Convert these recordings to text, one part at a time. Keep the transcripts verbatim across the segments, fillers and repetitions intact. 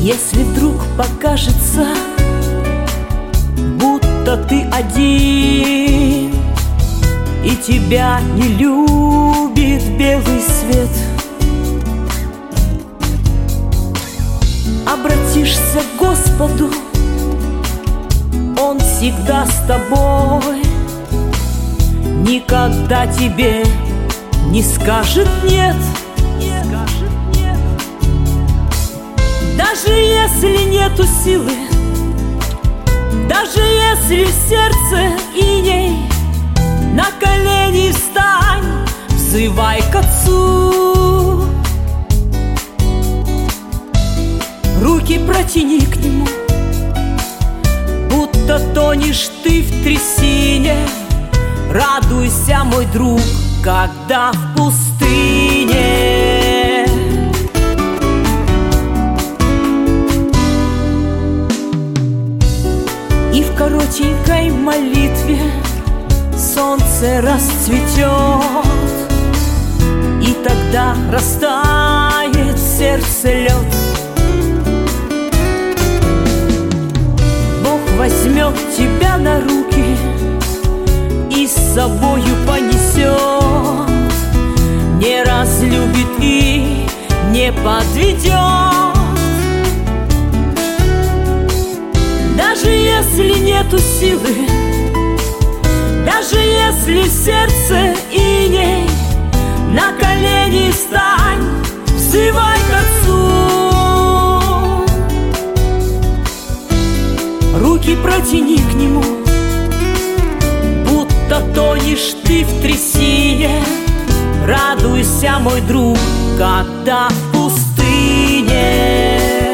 Если вдруг покажется, будто ты один, и тебя не любит белый свет, обратишься к Господу, Он всегда с тобой, никогда тебе не скажет нет. Даже если нету силы, даже если в сердце иней, на колени встань, взывай к Отцу. Руки протяни к Нему, будто тонешь ты в трясине. Радуйся, мой друг, когда в пустыне. И в коротенькой молитве солнце расцветет, и тогда растает в сердце лед. Бог возьмет тебя на руки и с собою понесет, не разлюбит и не подведет. Даже если нету силы, даже если в сердце иней, на колени встань, взывай к Отцу. Руки протяни к Нему, будто тонешь ты в трясине. Радуйся, мой друг, когда в пустыне.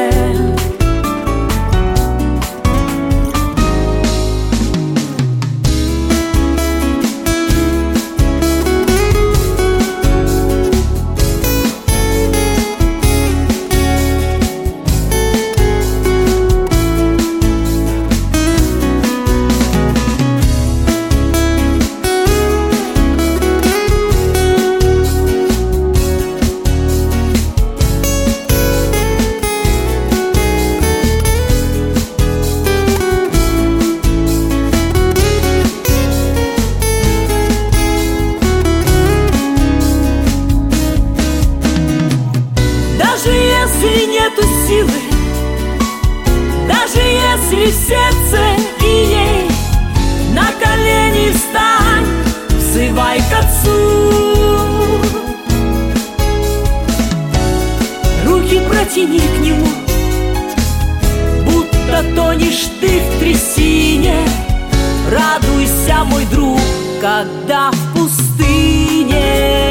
Если нету силы, даже если в сердце иней, на колени встань, взывай к Отцу. Руки протяни к Нему, будто тонешь ты в трясине. Радуйся, мой друг, когда в пустыне.